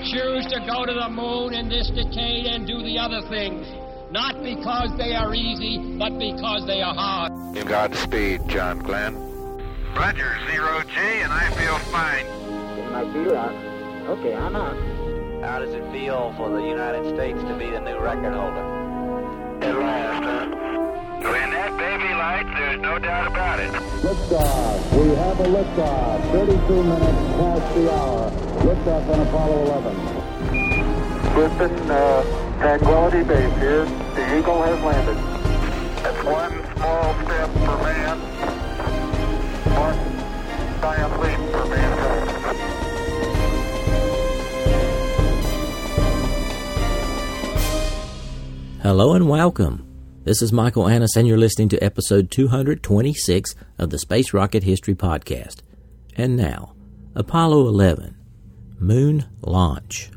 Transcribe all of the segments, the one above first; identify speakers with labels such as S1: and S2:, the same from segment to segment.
S1: choose to go to the moon in this decade and do the other things, not because they are easy, but because they are hard.
S2: Godspeed, John Glenn.
S3: Roger, 0G, and I feel fine.
S4: Getting my feet out. Okay, I'm out.
S5: How does it feel for the United States to be the new record holder?
S3: At last, huh? When that baby lights, there's no doubt about it.
S6: Liftoff. We have a liftoff. 32 minutes past the hour. Liftoff on Apollo 11.
S7: Listen, Tranquility Base here. The Eagle has landed.
S3: That's one small step for man, one giant leap for mankind.
S8: Hello and welcome. This is Michael Annis, and you're listening to episode 226 of the Space Rocket History Podcast. And now, Apollo 11, Moon Launch.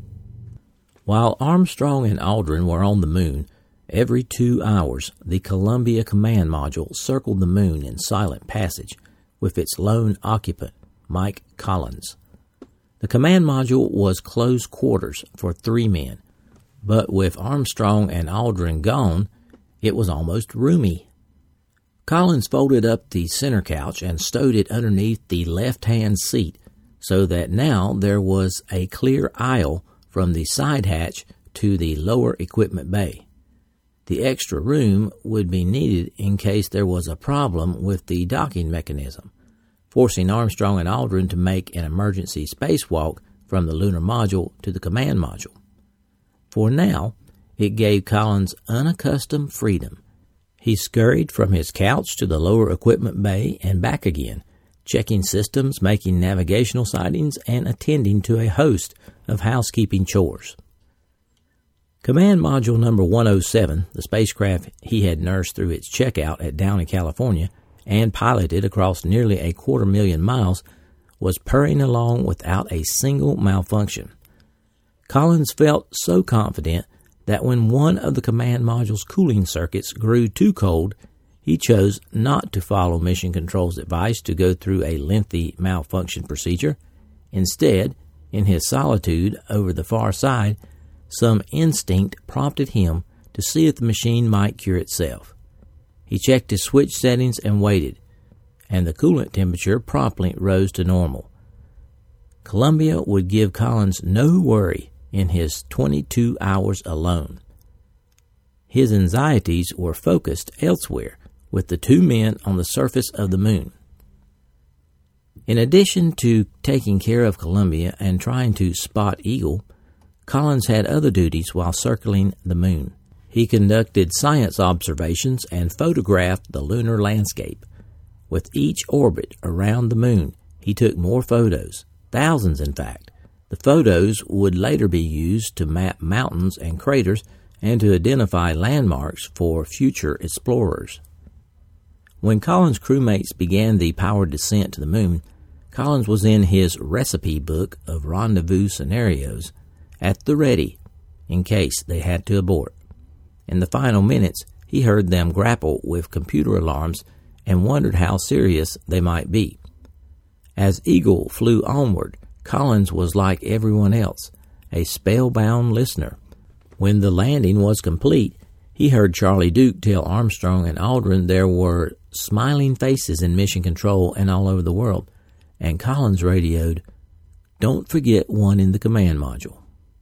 S8: While Armstrong and Aldrin were on the moon, every 2 hours the Columbia Command Module circled the moon in silent passage with its lone occupant, Mike Collins. The Command Module was close quarters for 3 men, but with Armstrong and Aldrin gone, it was almost roomy. Collins folded up the center couch and stowed it underneath the left-hand seat so that now there was a clear aisle from the side hatch to the lower equipment bay. The extra room would be needed in case there was a problem with the docking mechanism, forcing Armstrong and Aldrin to make an emergency spacewalk from the lunar module to the command module. For now, it gave Collins unaccustomed freedom. He scurried from his couch to the lower equipment bay and back again, checking systems, making navigational sightings, and attending to a host of housekeeping chores. Command Module number 107, the spacecraft he had nursed through its checkout at Downey, California, and piloted across nearly 250,000 miles, was purring along without a single malfunction. Collins felt so confident that when one of the command module's cooling circuits grew too cold, he chose not to follow Mission Control's advice to go through a lengthy malfunction procedure. Instead, in his solitude over the far side, some instinct prompted him to see if the machine might cure itself. He checked his switch settings and waited, and the coolant temperature promptly rose to normal. Columbia would give Collins no worry in his 22 hours alone. His anxieties were focused elsewhere with the 2 men on the surface of the moon. In addition to taking care of Columbia and trying to spot Eagle, Collins had other duties while circling the moon. He conducted science observations and photographed the lunar landscape. With each orbit around the moon, he took more photos, thousands in fact. The photos would later be used to map mountains and craters and to identify landmarks for future explorers. When Collins' crewmates began the powered descent to the moon, Collins was in his recipe book of rendezvous scenarios at the ready in case they had to abort. In the final minutes, he heard them grapple with computer alarms and wondered how serious they might be. As Eagle flew onward, Collins was like everyone else, a spellbound listener. When the landing was complete, he heard Charlie Duke tell Armstrong and Aldrin there were smiling faces in Mission Control and all over the world, and Collins radioed, "Don't forget one in the command module."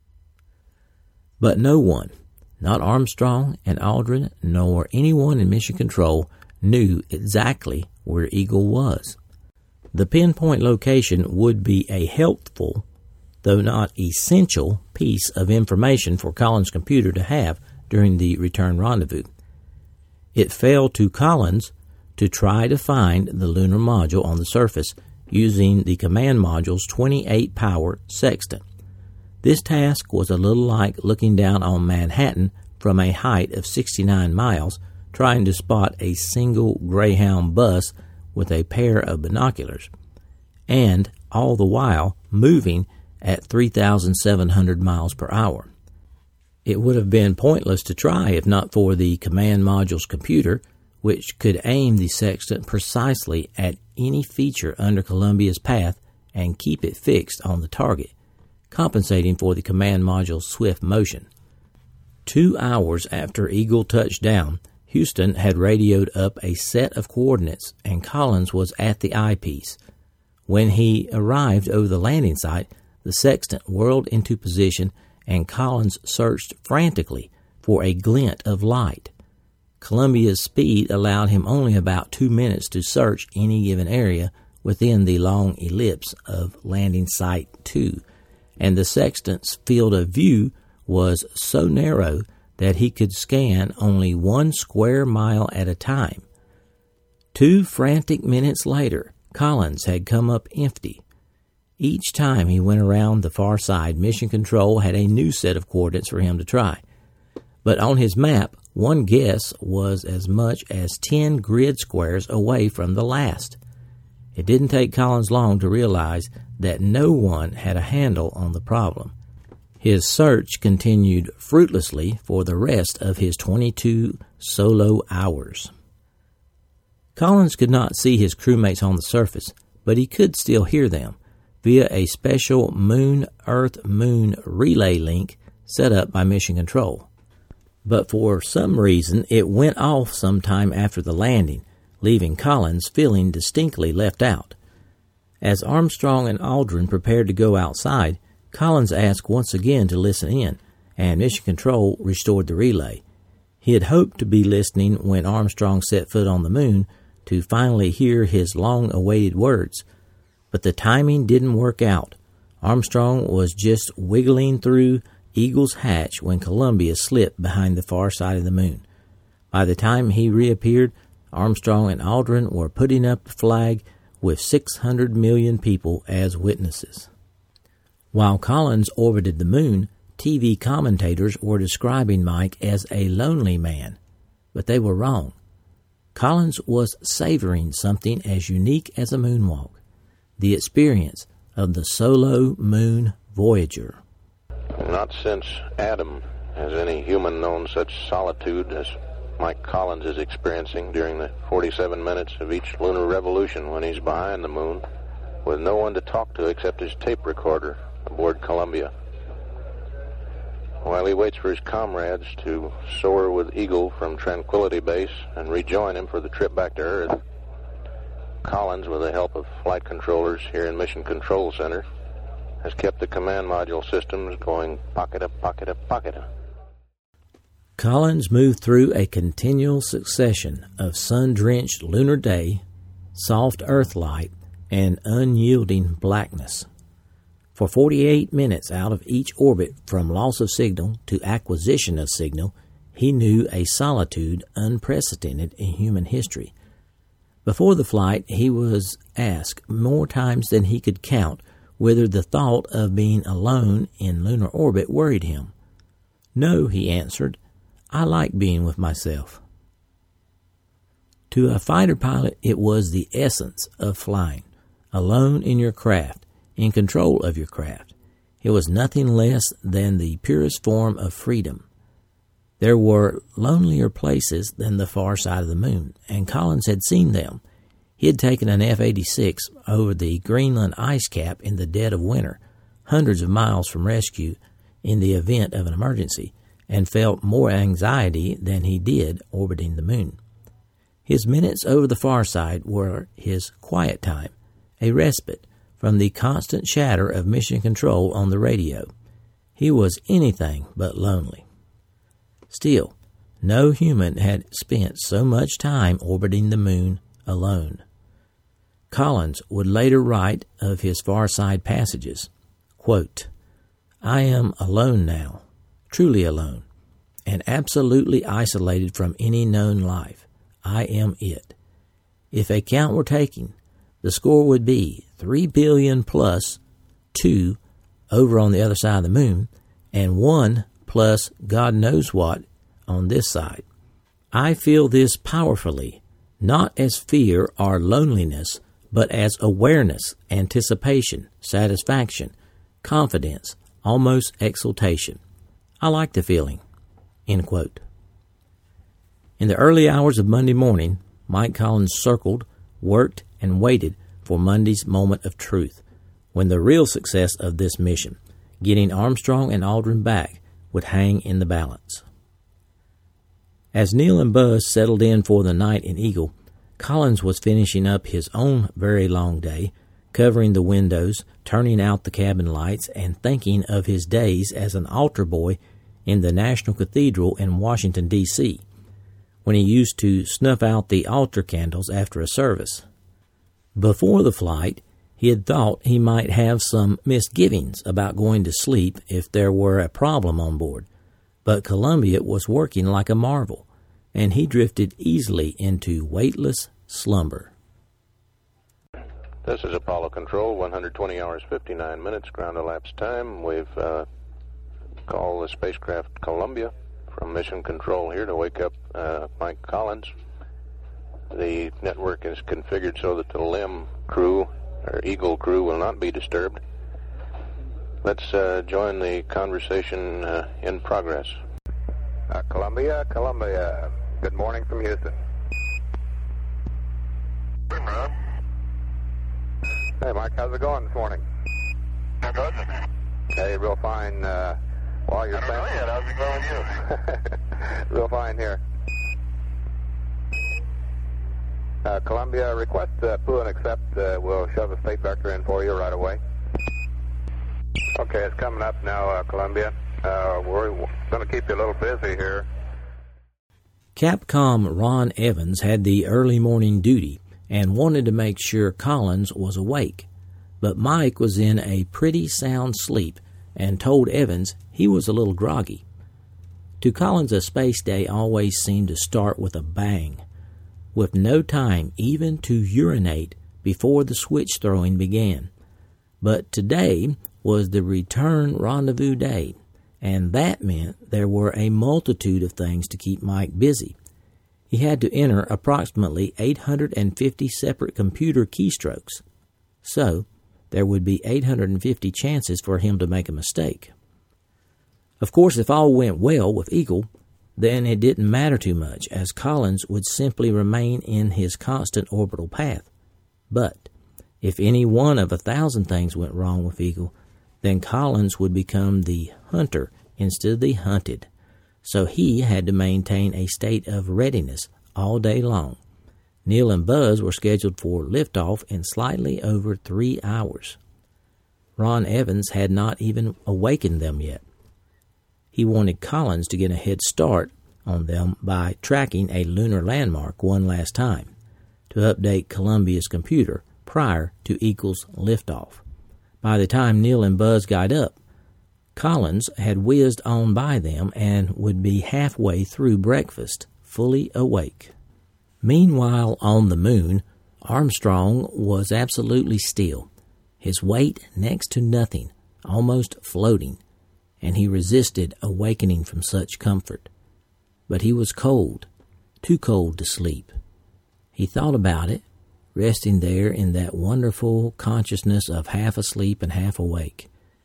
S8: But no one, not Armstrong and Aldrin, nor anyone in Mission Control, knew exactly where Eagle was. The pinpoint location would be a helpful, though not essential, piece of information for Collins' computer to have during the return rendezvous. It fell to Collins to try to find the lunar module on the surface using the command module's 28-power sextant. This task was a little like looking down on Manhattan from a height of 69 miles, trying to spot a single Greyhound bus with a pair of binoculars, and all the while moving at 3,700 miles per hour. It would have been pointless to try if not for the command module's computer, which could aim the sextant precisely at any feature under Columbia's path and keep it fixed on the target. compensating for the command module's swift motion. 2 hours after Eagle touched down, Houston had radioed up a set of coordinates, and Collins was at the eyepiece. When he arrived over the landing site, the sextant whirled into position, and Collins searched frantically for a glint of light. Columbia's speed allowed him only about 2 minutes to search any given area within the long ellipse of landing site 2, and the sextant's field of view was so narrow that he could scan only 1 square mile at a time. 2 frantic minutes later, Collins had come up empty. Each time he went around the far side, Mission Control had a new set of coordinates for him to try. But on his map, one guess was as much as 10 grid squares away from the last. It didn't take Collins long to realize that no one had a handle on the problem. His search continued fruitlessly for the rest of his 22 solo hours. Collins could not see his crewmates on the surface, but he could still hear them via a special Moon-Earth-Moon relay link set up by Mission Control. But for some reason, it went off sometime after the landing, leaving Collins feeling distinctly left out. As Armstrong and Aldrin prepared to go outside, Collins asked once again to listen in, and Mission Control restored the relay. He had hoped to be listening when Armstrong set foot on the moon to finally hear his long-awaited words, but the timing didn't work out. Armstrong was just wiggling through Eagle's hatch when Columbia slipped behind the far side of the moon. By the time he reappeared, Armstrong and Aldrin were putting up the flag with 600 million people as witnesses. While Collins orbited the moon, TV commentators were describing Mike as a lonely man, but they were wrong. Collins was savoring something as unique as a moonwalk, the experience of the solo moon voyager.
S2: Not since Adam has any human known such solitude as Mike Collins is experiencing during the 47 minutes of each lunar revolution when he's behind the moon, with no one to talk to except his tape recorder aboard Columbia. While he waits for his comrades to soar with Eagle from Tranquility Base and rejoin him for the trip back to Earth, Collins, with the help of flight controllers here in Mission Control Center, has kept the command module systems going pocket-up, pocket-up, pocket-up.
S8: Collins moved through a continual succession of sun-drenched lunar day, soft Earth light, and unyielding blackness. For 48 minutes out of each orbit, from loss of signal to acquisition of signal, he knew a solitude unprecedented in human history. Before the flight, he was asked more times than he could count whether the thought of being alone in lunar orbit worried him. "No," he answered, "I like being with myself." To a fighter pilot, it was the essence of flying, alone in your craft, in control of your craft. It was nothing less than the purest form of freedom. There were lonelier places than the far side of the moon, and Collins had seen them. He had taken an F-86 over the Greenland ice cap in the dead of winter, hundreds of miles from rescue in the event of an emergency, and felt more anxiety than he did orbiting the moon. His minutes over the far side were his quiet time, a respite from the constant chatter of Mission Control on the radio. He was anything but lonely. Still, no human had spent so much time orbiting the moon alone. Collins would later write of his far side passages, quote, "I am alone now, truly alone, and absolutely isolated from any known life. I am it. If a count were taken, the score would be 3 billion plus 2 over on the other side of the moon, and 1 plus God knows what on this side. I feel this powerfully, not as fear or loneliness, but as awareness, anticipation, satisfaction, confidence, almost exultation. I like the feeling." End quote. In the early hours of Monday morning, Mike Collins circled, worked, and waited for Monday's moment of truth, when the real success of this mission, Getting Armstrong and Aldrin back would hang in the balance. As Neil and Buzz settled in for the night in Eagle, Collins was finishing up his own very long day, covering the windows, turning out the cabin lights, and thinking of his days as an altar boy in the National Cathedral in Washington, D.C., when he used to snuff out the altar candles after a service. Before the flight, he had thought he might have some misgivings about going to sleep if there were a problem on board, but Columbia was working like a marvel, and he drifted easily into weightless slumber.
S2: This is Apollo Control, 120 hours, 59 minutes, ground elapsed time. We've called the spacecraft Columbia from Mission Control here to wake up Mike Collins. The network is configured so that the LIM crew, or Eagle crew, will not be disturbed. Let's join the conversation in progress.
S3: Columbia, good morning from Houston. Hey, Rob. Hey, Mike, how's it going this morning? Good. Hey, real fine. Well, you're saying... I don't know yet. How's it going with you? Real fine here. Columbia, request pull and accept. We'll shove a state vector in for you right away. Okay, it's coming up now, Columbia. We're going to keep you a little busy here.
S8: Capcom Ron Evans had the early morning duty and wanted to make sure Collins was awake, but Mike was in a pretty sound sleep and told Evans he was a little groggy. To Collins, a space day always seemed to start with a bang, with no time even to urinate before the switch throwing began. But today was the return rendezvous day, and that meant there were a multitude of things to keep Mike busy. He had to enter approximately 850 separate computer keystrokes, so there would be 850 chances for him to make a mistake. Of course, if all went well with Eagle, then it didn't matter too much, as Collins would simply remain in his constant orbital path. But if any one of 1,000 things went wrong with Eagle, then Collins would become the hunter instead of the hunted. So he had to maintain a state of readiness all day long. Neil and Buzz were scheduled for liftoff in slightly over 3 hours. Ron Evans had not even awakened them yet. He wanted Collins to get a head start on them by tracking a lunar landmark one last time to update Columbia's computer prior to Eagle's liftoff. By the time Neil and Buzz got up, Collins had whizzed on by them and would be halfway through breakfast, fully awake. Meanwhile, on the moon, Armstrong was absolutely still, his weight next to nothing, almost floating, and he resisted awakening from such comfort. But he was cold, too cold to sleep. He thought about it, resting there in that wonderful consciousness of half asleep and half awake.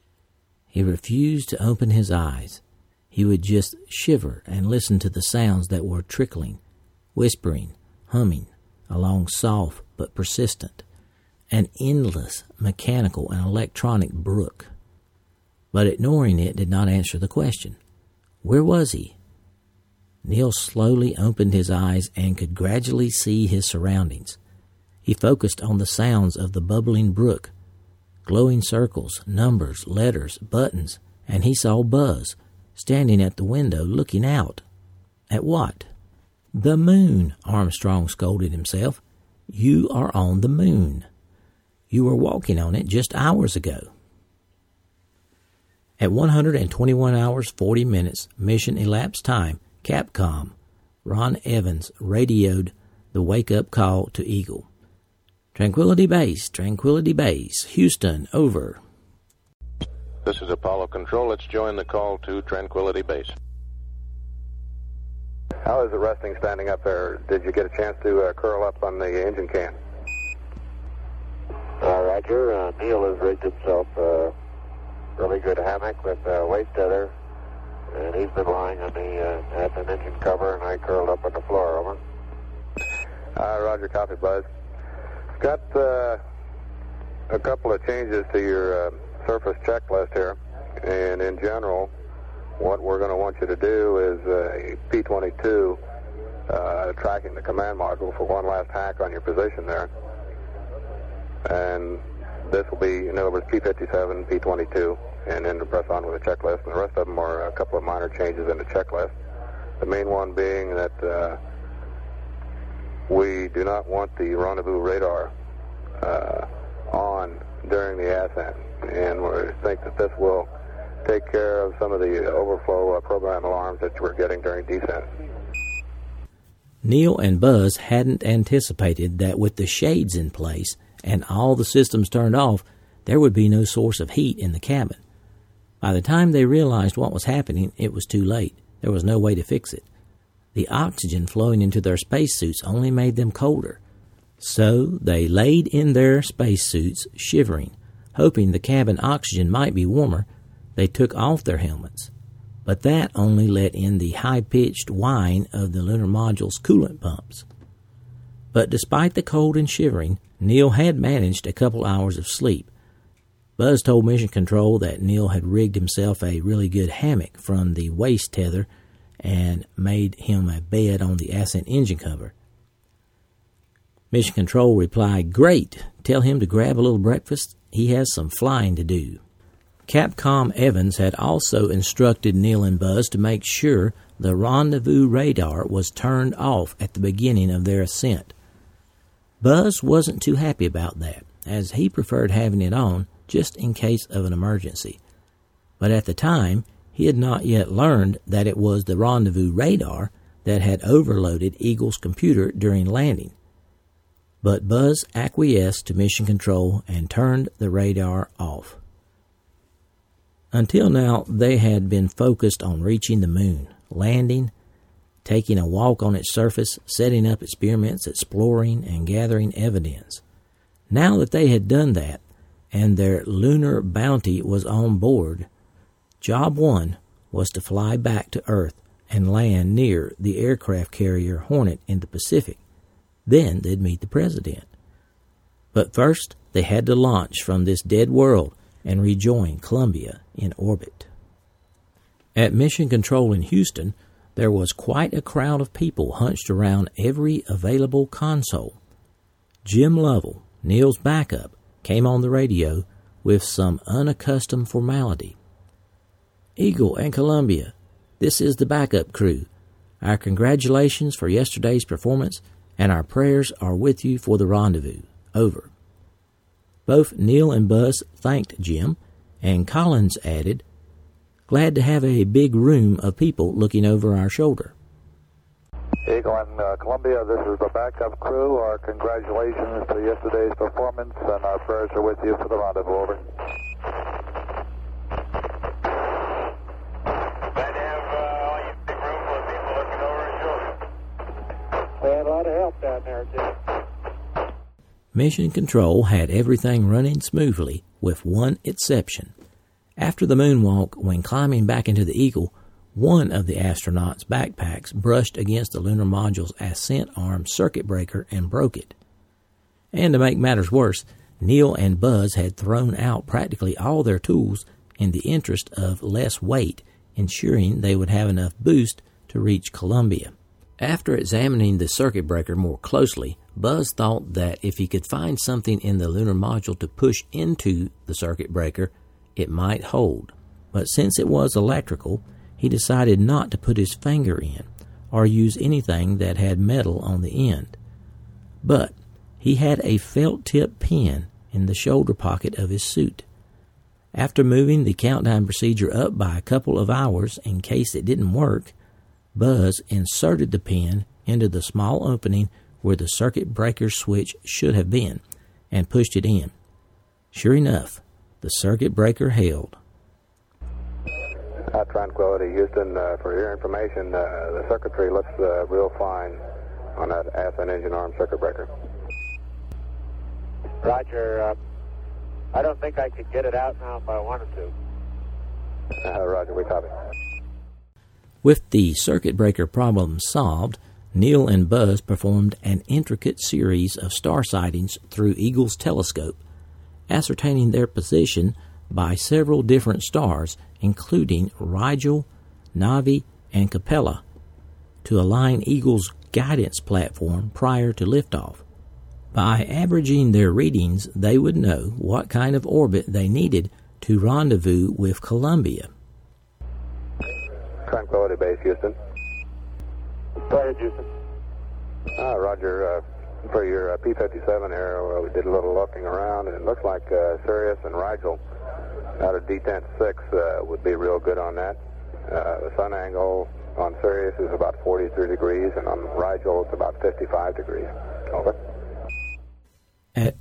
S8: He refused to open his eyes. He would just shiver and listen to the sounds that were trickling, whispering, humming, along soft but persistent, an endless mechanical and electronic brook. But ignoring it did not answer the question. Where was he? Neil slowly opened his eyes and could gradually see his surroundings. He focused on the sounds of the bubbling brook, glowing circles, numbers, letters, buttons, and he saw Buzz standing at the window looking out. At what? The moon, Armstrong scolded himself. You are on the moon. You were walking on it just hours ago. At 121 hours 40 minutes mission elapsed time, Capcom Ron Evans radioed the wake-up call to Eagle. Tranquility Base, Houston, over.
S2: This is Apollo Control. Let's join the call to Tranquility Base.
S3: How is the resting standing up there? Did you get a chance to curl up on the engine can?
S7: Roger. Neil has rigged himself a really good hammock with a weight tether, and he's been lying on the at an engine cover, and I curled up on the floor. Over.
S3: Roger, copy, Buzz. Got a couple of changes to your surface checklist here. And in general, what we're going to want you to do is a P-22 tracking the command module for one last hack on your position there. And this will be, in other words, P-57, P-22, and then to press on with a checklist. And the rest of them are a couple of minor changes in the checklist. The main one being that we do not want the rendezvous radar on during the ascent. And we think that this will take care of some of the overflow program alarms that we're getting during descent.
S8: Neil and Buzz hadn't anticipated that with the shades in place and all the systems turned off, there would be no source of heat in the cabin. By the time they realized what was happening, it was too late. There was no way to fix it. The oxygen flowing into their spacesuits only made them colder. So they laid in their spacesuits, shivering. Hoping the cabin oxygen might be warmer, they took off their helmets. But that only let in the high-pitched whine of the lunar module's coolant pumps. But despite the cold and shivering, Neil had managed a couple hours of sleep. Buzz told Mission Control that Neil had rigged himself a really good hammock from the waist tether and made him a bed on the ascent engine cover. Mission Control replied, "Great, tell him to grab a little breakfast. He has some flying to do." Capcom Evans had also instructed Neil and Buzz to make sure the rendezvous radar was turned off at the beginning of their ascent. Buzz wasn't too happy about that, as he preferred having it on just in case of an emergency. But at the time, he had not yet learned that it was the rendezvous radar that had overloaded Eagle's computer during landing. But Buzz acquiesced to Mission Control and turned the radar off. Until now, they had been focused on reaching the moon, landing, taking a walk on its surface, setting up experiments, exploring, and gathering evidence. Now that they had done that, and their lunar bounty was on board, job one was to fly back to Earth and land near the aircraft carrier Hornet in the Pacific. Then they'd meet the President. But first, they had to launch from this dead world and rejoin Columbia in orbit. At Mission Control in Houston, there was quite a crowd of people hunched around every available console. Jim Lovell, Neil's backup, came on the radio with some unaccustomed formality. "Eagle and Columbia, this is the backup crew. Our congratulations for yesterday's performance, and our prayers are with you for the rendezvous. Over." Both Neil and Buzz thanked Jim, and Collins added, "Glad to have a big room of people looking over our shoulder."
S9: Eagle and Columbia, this is the backup crew. Our congratulations for yesterday's performance, and our prayers are with you for the rendezvous. Over.
S7: Glad to have all you big room full of people looking over our shoulder.
S4: We had a lot of help down there, too.
S8: Mission Control had everything running smoothly, with one exception. After the moonwalk, when climbing back into the Eagle, one of the astronauts' backpacks brushed against the lunar module's ascent arm circuit breaker and broke it. And to make matters worse, Neil and Buzz had thrown out practically all their tools in the interest of less weight, ensuring they would have enough boost to reach Columbia. After examining the circuit breaker more closely, Buzz thought that if he could find something in the lunar module to push into the circuit breaker, it might hold. But since it was electrical, he decided not to put his finger in or use anything that had metal on the end. But he had a felt-tip pen in the shoulder pocket of his suit. After moving the countdown procedure up by a couple of hours in case it didn't work, Buzz inserted the pen into the small opening where the circuit breaker switch should have been and pushed it in. Sure enough, the circuit breaker held.
S3: Tranquility, Houston, for your information, the circuitry looks real fine on that ascent engine arm circuit breaker.
S7: Roger, I don't think I could get it out now if I wanted to.
S3: Roger, we copy.
S8: With the circuit breaker problem solved, Neil and Buzz performed an intricate series of star sightings through Eagle's telescope. Ascertaining their position, by several different stars, including Rigel, Navi, and Capella, to align Eagle's guidance platform prior to liftoff. By averaging their readings, they would know what kind of orbit they needed to rendezvous with Columbia.
S3: Tranquility Base, Houston.
S7: Go ahead, Houston.
S3: Roger. For your P-57 here, we did a little looking around, and it looks like Sirius and Rigel out of detent 6 would be real good on that. The sun angle on Sirius is about 43 degrees, and on Rigel it's about 55 degrees. Over.
S8: At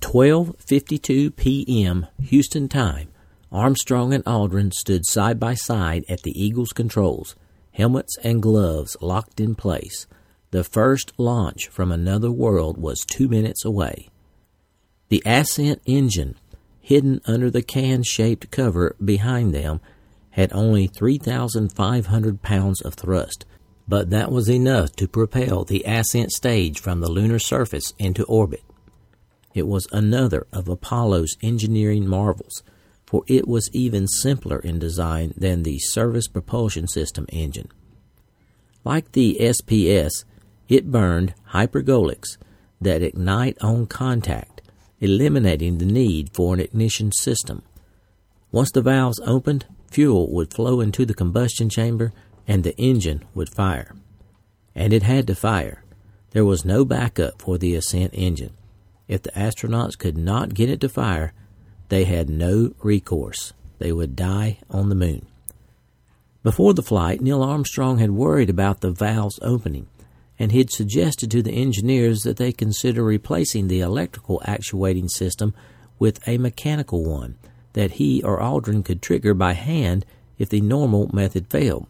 S8: 12:52 p.m. Houston time, Armstrong and Aldrin stood side by side at the Eagle's controls, helmets and gloves locked in place. The first launch from another world was 2 minutes away. The ascent engine, hidden under the can-shaped cover behind them, had only 3,500 pounds of thrust, but that was enough to propel the ascent stage from the lunar surface into orbit. It was another of Apollo's engineering marvels, for it was even simpler in design than the Service Propulsion System engine. Like the SPS, it burned hypergolics that ignite on contact, eliminating the need for an ignition system. Once the valves opened, fuel would flow into the combustion chamber and the engine would fire. And it had to fire. There was no backup for the ascent engine. If the astronauts could not get it to fire, they had no recourse. They would die on the moon. Before the flight, Neil Armstrong had worried about the valves opening, and he'd suggested to the engineers that they consider replacing the electrical actuating system with a mechanical one that he or Aldrin could trigger by hand if the normal method failed.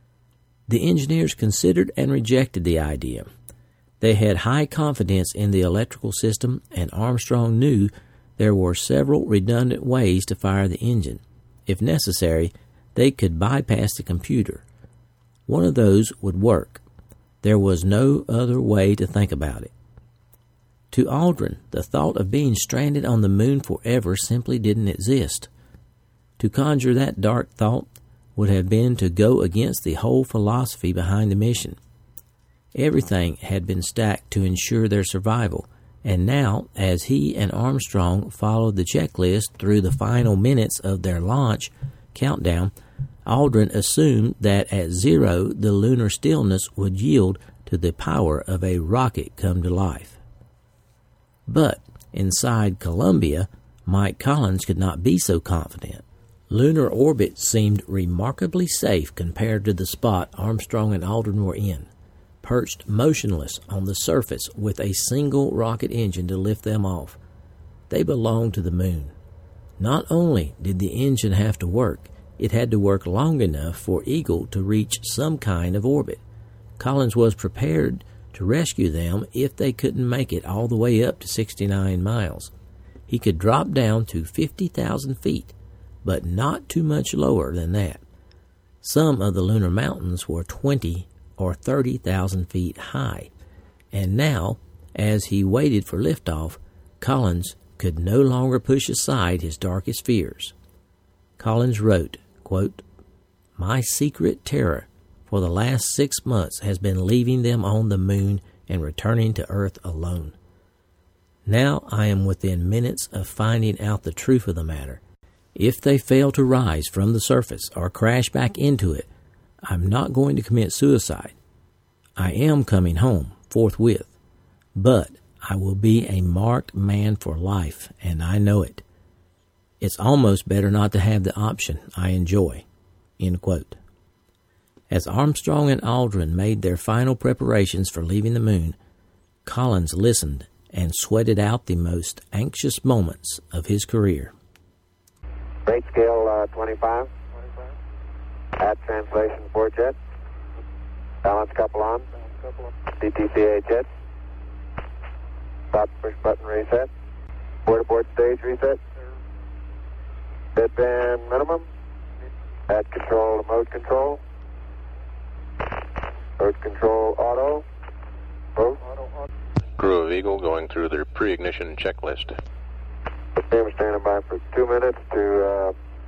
S8: The engineers considered and rejected the idea. They had high confidence in the electrical system, and Armstrong knew there were several redundant ways to fire the engine. If necessary, they could bypass the computer. One of those would work. There was no other way to think about it. To Aldrin, the thought of being stranded on the moon forever simply didn't exist. To conjure that dark thought would have been to go against the whole philosophy behind the mission. Everything had been stacked to ensure their survival, and now, as he and Armstrong followed the checklist through the final minutes of their launch countdown, Aldrin assumed that at 0 the lunar stillness would yield to the power of a rocket come to life. But inside Columbia, Mike Collins could not be so confident. Lunar orbit seemed remarkably safe compared to the spot Armstrong and Aldrin were in, perched motionless on the surface with a single rocket engine to lift them off. They belonged to the moon. Not only did the engine have to work, it had to work long enough for Eagle to reach some kind of orbit. Collins was prepared to rescue them if they couldn't make it all the way up to 69 miles. He could drop down to 50,000 feet, but not too much lower than that. Some of the lunar mountains were 20 or 30,000 feet high, and now, as he waited for liftoff, Collins could no longer push aside his darkest fears. Collins wrote, quote, "My secret terror for the last 6 months has been leaving them on the moon and returning to Earth alone. Now I am within minutes of finding out the truth of the matter. If they fail to rise from the surface or crash back into it, I'm not going to commit suicide. I am coming home forthwith, but I will be a marked man for life, and I know it. It's almost better not to have the option I enjoy." End quote. As Armstrong and Aldrin made their final preparations for leaving the moon, Collins listened and sweated out the most anxious moments of his career.
S7: Rate scale 25. At translation 4 jet. Balance couple on. DTCA jet. Stop push button reset. Board stage reset. Deadband minimum. Add control to mode control. Mode control auto. Both.
S2: Crew of Eagle going through their pre-ignition checklist.
S7: We're standing by for 2 minutes to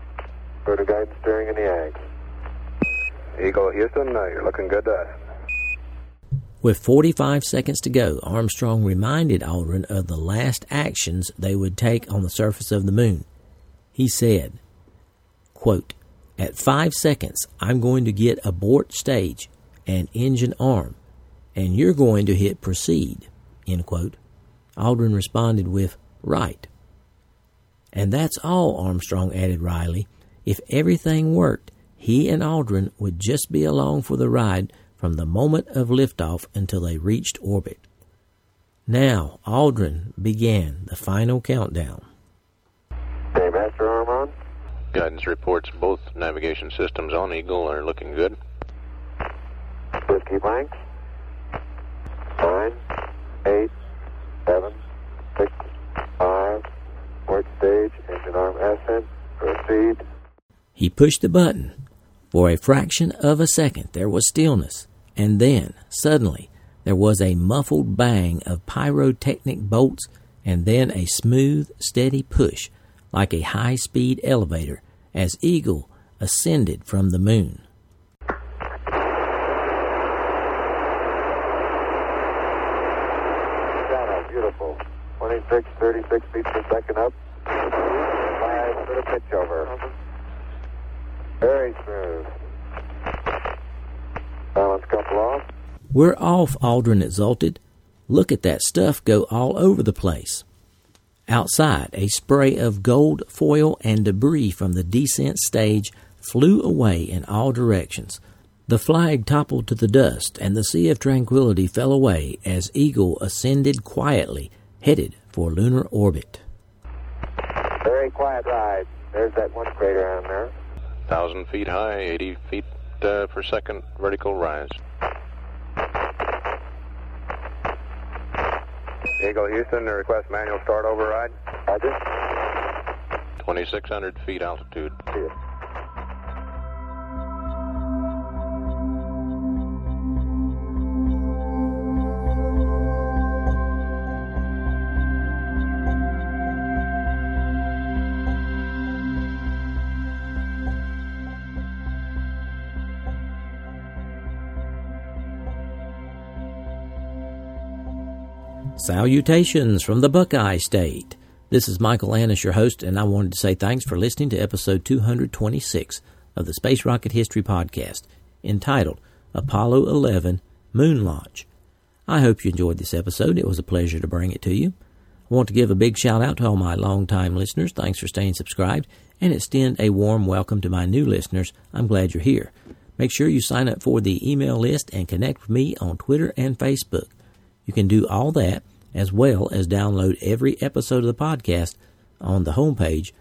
S7: clear to guidance, steering in the Ags.
S3: Eagle Houston, you're looking good to us.
S8: With 45 seconds to go, Armstrong reminded Aldrin of the last actions they would take on the surface of the moon. He said, quote, "At 5 seconds, I'm going to get abort stage and engine arm, and you're going to hit proceed," end quote. Aldrin responded with, "Right." "And that's all," Armstrong added wryly. "If everything worked, he and Aldrin would just be along for the ride from the moment of liftoff until they reached orbit." Now, Aldrin began the final countdown.
S7: Okay, master arm on.
S2: Guidance reports both navigation systems on Eagle are looking good.
S7: Whiskey blanks. 9, 8, 7, 6, 5. Port stage, engine arm ascent. Proceed.
S8: He pushed the button. For a fraction of a second, there was stillness, and then, suddenly, there was a muffled bang of pyrotechnic bolts, and then a smooth, steady push, like a high-speed elevator, as Eagle ascended from the moon.
S7: Shadow, beautiful. 26, 36 feet per second up. 5 for the pitch over. Very smooth. Balance couple off.
S8: "We're off," Aldrin exulted. "Look at that stuff go all over the place." Outside, a spray of gold foil and debris from the descent stage flew away in all directions. The flag toppled to the dust, and the Sea of Tranquility fell away as Eagle ascended quietly, headed for lunar orbit.
S7: Very quiet ride. There's that one crater on there.
S2: 1,000 feet high, 80 feet per second vertical rise.
S3: Eagle Houston, request manual start override.
S7: Roger.
S2: 2,600 feet altitude.
S7: See you.
S8: Salutations from the Buckeye State. This is Michael Annis, your host, and I wanted to say thanks for listening to episode 226 of the Space Rocket History Podcast, entitled Apollo 11 Moon Launch. I hope you enjoyed this episode. It was a pleasure to bring it to you. I want to give a big shout out to all my longtime listeners. Thanks for staying subscribed, and extend a warm welcome to my new listeners. I'm glad you're here. Make sure you sign up for the email list and connect with me on Twitter and Facebook. You can do all that, as well as download every episode of the podcast on the homepage,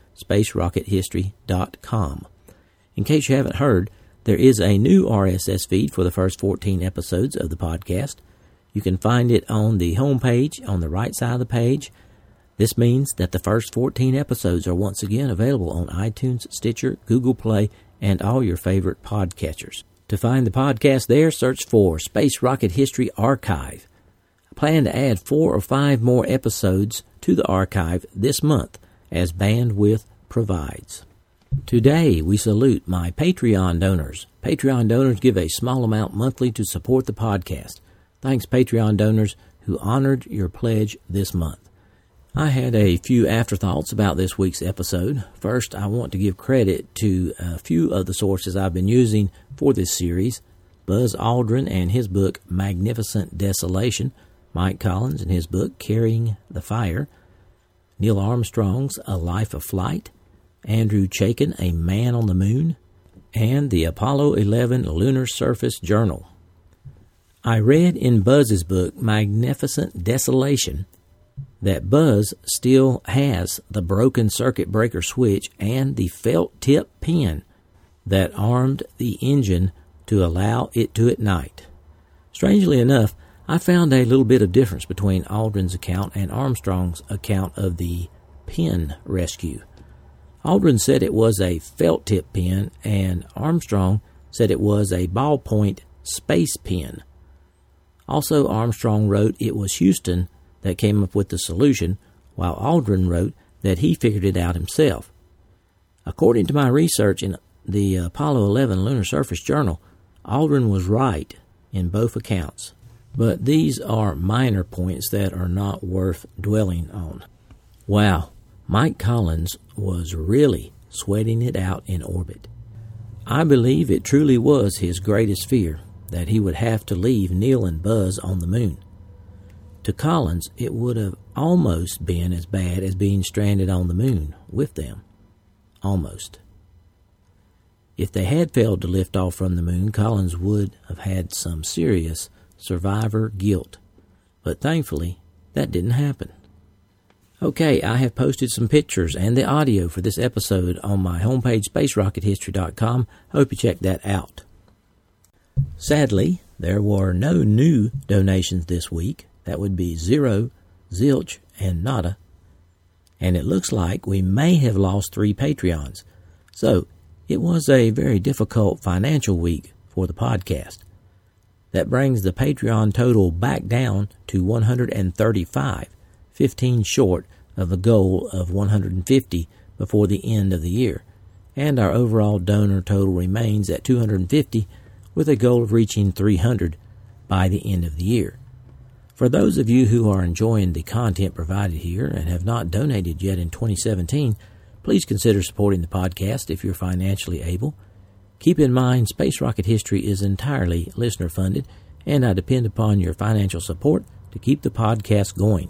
S8: spacerockethistory.com. In case you haven't heard, there is a new RSS feed for the first 14 episodes of the podcast. You can find it on the homepage on the right side of the page. This means that the first 14 episodes are once again available on iTunes, Stitcher, Google Play, and all your favorite podcatchers. To find the podcast there, search for Space Rocket History Archive. I plan to add 4 or 5 more episodes to the archive this month as bandwidth provides. Today, we salute my Patreon donors. Patreon donors give a small amount monthly to support the podcast. Thanks, Patreon donors who honored your pledge this month. I had a few afterthoughts about this week's episode. First, I want to give credit to a few of the sources I've been using for this series. Buzz Aldrin and his book, Magnificent Desolation. Mike Collins and his book, Carrying the Fire. Neil Armstrong's A Life of Flight. Andrew Chaikin, A Man on the Moon. And the Apollo 11 Lunar Surface Journal. I read in Buzz's book, Magnificent Desolation, that Buzz still has the broken circuit breaker switch and the felt tip pin that armed the engine to allow it to ignite. Strangely enough, I found a little bit of difference between Aldrin's account and Armstrong's account of the pin rescue. Aldrin said it was a felt tip pin, and Armstrong said it was a ballpoint space pin. Also, Armstrong wrote it was Houston that came up with the solution, while Aldrin wrote that he figured it out himself. According to my research in the Apollo 11 Lunar Surface Journal, Aldrin was right in both accounts. But these are minor points that are not worth dwelling on. Wow, Mike Collins was really sweating it out in orbit. I believe it truly was his greatest fear, that he would have to leave Neil and Buzz on the moon. To Collins, it would have almost been as bad as being stranded on the moon with them. Almost. If they had failed to lift off from the moon, Collins would have had some serious survivor guilt. But thankfully, that didn't happen. Okay, I have posted some pictures and the audio for this episode on my homepage, spacerockethistory.com. Hope you check that out. Sadly, there were no new donations this week. That would be 0, zilch, and nada. And it looks like we may have lost 3 Patreons. So, it was a very difficult financial week for the podcast. That brings the Patreon total back down to 135, 15 short of the goal of 150 before the end of the year. And our overall donor total remains at 250 with a goal of reaching 300 by the end of the year. For those of you who are enjoying the content provided here and have not donated yet in 2017, please consider supporting the podcast if you're financially able. Keep in mind, Space Rocket History is entirely listener-funded, and I depend upon your financial support to keep the podcast going.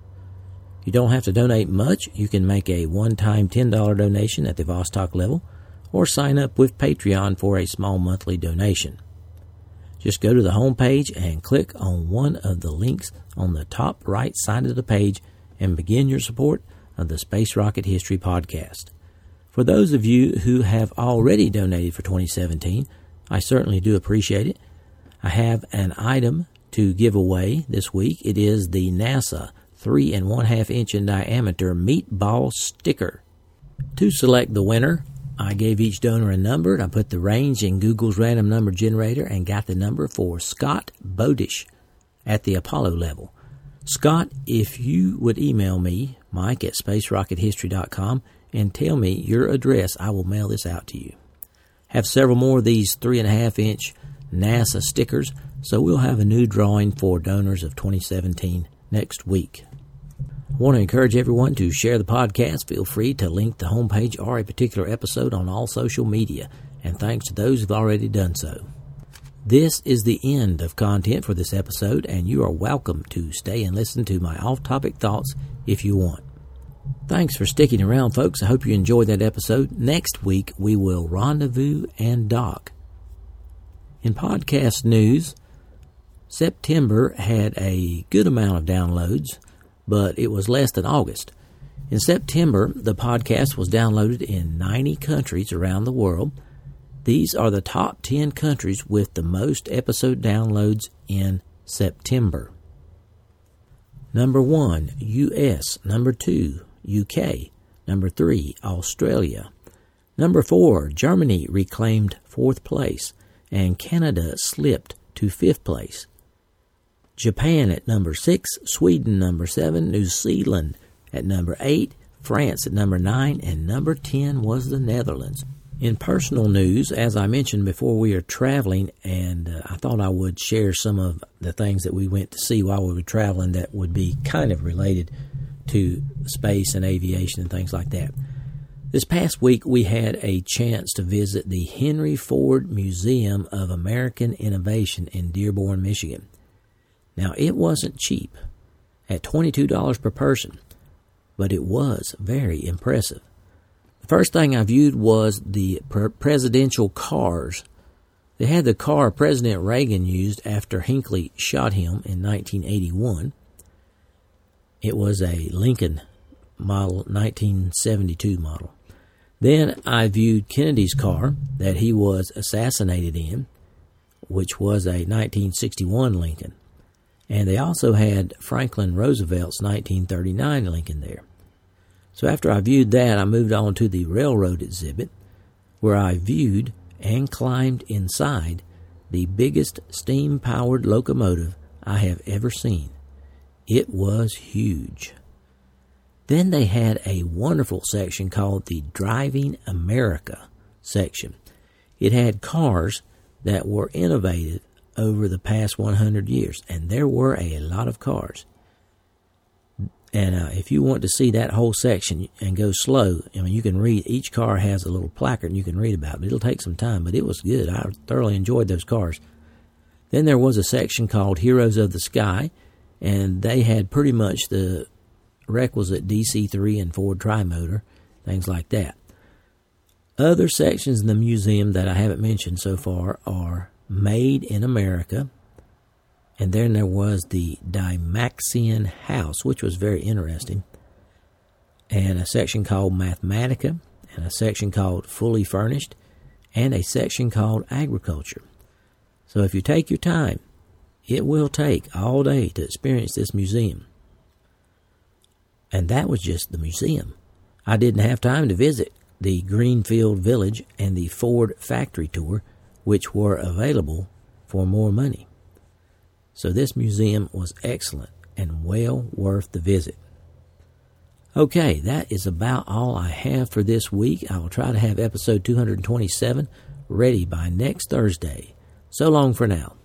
S8: You don't have to donate much. You can make a one-time $10 donation at the Vostok level, or sign up with Patreon for a small monthly donation. Just go to the home page and click on one of the links on the top right side of the page and begin your support of the Space Rocket History podcast. For those of you who have already donated for 2017, I certainly do appreciate it. I have an item to give away this week. It is the NASA 3 1/2 inch in diameter meatball sticker. To select the winner, I gave each donor a number, and I put the range in Google's random number generator and got the number for Scott Bodish at the Apollo level. Scott, if you would email me, Mike at spacerockethistory.com, and tell me your address, I will mail this out to you. Have several more of these 3 1/2 inch NASA stickers, so we'll have a new drawing for donors of 2017 next week. I want to encourage everyone to share the podcast. Feel free to link the homepage or a particular episode on all social media, and thanks to those who've already done so. This is the end of content for this episode, and you are welcome to stay and listen to my off-topic thoughts if you want. Thanks for sticking around, folks. I hope you enjoyed that episode. Next week, we will rendezvous and dock. In podcast news, September had a good amount of downloads, but it was less than August. In September, the podcast was downloaded in 90 countries around the world. These are the top 10 countries with the most episode downloads in September. Number 1, U.S. Number 2, UK. Number 3, Australia. Number 4, Germany reclaimed 4th place, and Canada slipped to 5th place. Japan at number 6, Sweden number 7, New Zealand at number 8, France at number 9, and number 10 was the Netherlands. In personal news, as I mentioned before, we are traveling, and I thought I would share some of the things that we went to see while we were traveling that would be kind of related to space and aviation and things like that. This past week, we had a chance to visit the Henry Ford Museum of American Innovation in Dearborn, Michigan. Now, it wasn't cheap, at $22 per person, but it was very impressive. The first thing I viewed was the presidential cars. They had the car President Reagan used after Hinckley shot him in 1981. It was a Lincoln model, 1972 model. Then I viewed Kennedy's car that he was assassinated in, which was a 1961 Lincoln. And they also had Franklin Roosevelt's 1939 Lincoln there. So after I viewed that, I moved on to the railroad exhibit, where I viewed and climbed inside the biggest steam-powered locomotive I have ever seen. It was huge. Then they had a wonderful section called the Driving America section. It had cars that were innovative over the past 100 years, and there were a lot of cars. And if you want to see that whole section and go slow, I mean, you can read. Each car has a little placard and you can read about it. But it'll take some time, but it was good. I thoroughly enjoyed those cars. Then there was a section called Heroes of the Sky, and they had pretty much the requisite DC-3 and Ford Tri-Motor, things like that. Other sections in the museum that I haven't mentioned so far are Made in America, and then there was the Dymaxion House, which was very interesting, and a section called Mathematica, and a section called Fully Furnished, and a section called Agriculture. So if you take your time, it will take all day to experience this museum. And that was just the museum. I didn't have time to visit the Greenfield Village and the Ford Factory Tour, which were available for more money. So this museum was excellent and well worth the visit. Okay, that is about all I have for this week. I will try to have episode 227 ready by next Thursday. So long for now.